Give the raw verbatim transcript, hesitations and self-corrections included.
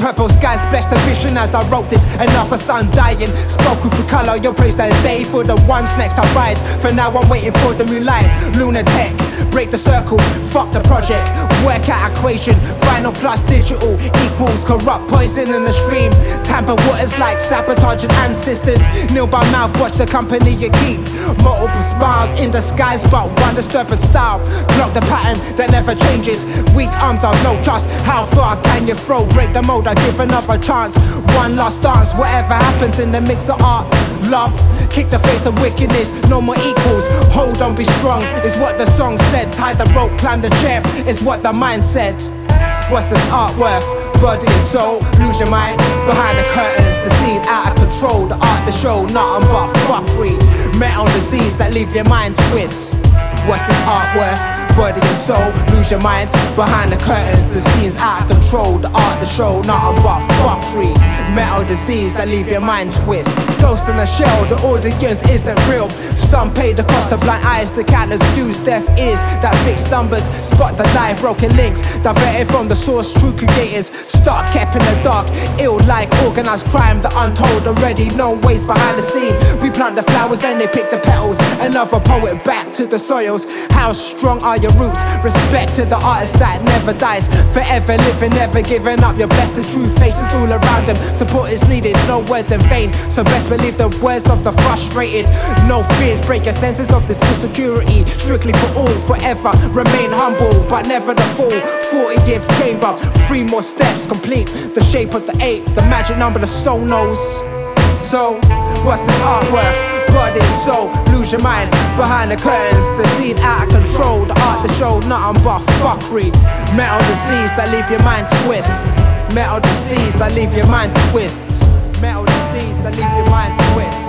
Purple skies blessed the vision as I wrote this. Another sun dying, spoken for colour. Your praise that day for the ones next I rise. For now I'm waiting for the moonlight. Lunatic, break the circle, fuck the project. Work out equation, final plus digital equals corrupt poison in the stream. Tamper waters like sabotaging ancestors. Kneel by mouth, watch the company you keep. Multiple smiles in disguise, but one disturbing style. Clock the pattern that never changes. Weak arms of no trust. How far can you throw? Break the mold, I give another chance. One last dance, whatever happens in the mix of art. Love, kick the face of wickedness. No more equals. Hold on, be strong, is what the song said. Tie the rope, climb the chair, is what the mind said. What's this art worth? Body and soul, lose your mind behind the curtains. The scene out of control, the art, the show, nothing but fuckery. Metal disease that leave your mind twist. What's this art worth? Body and soul, lose your mind behind the curtains. The scene's out of control, the art, the show, nothing but fuckery. Metal disease that leave your mind twist. Ghost in a shell, the audience isn't real. Some pay the cost of blind eyes, the counters views, deaf ears that fix numbers. Spot the lie, broken links, diverted from the source, true creators. Start kept in the dark, ill like organized crime. The untold already known ways behind the scene. We plant the flowers and they pick the petals. Another poet back to the soils. How strong are your roots? Respect to the artist that never dies. Forever living, never giving up. Your best is true faces all around them. Support is needed, no words in vain. So best believe the words of the frustrated. No fears, break your senses of this full security. Strictly for all, forever remain humble, but never the fool. fortieth chamber, three more steps complete. The shape of the eight, the magic number the soul knows. So, what's this art worth? Body and soul, lose your mind behind the curtains. The scene out of control, the art, the show, nothing but fuckery. Metal disease that leave your mind twist. Metal disease that leave your mind twist. Metal disease that leave your mind twist.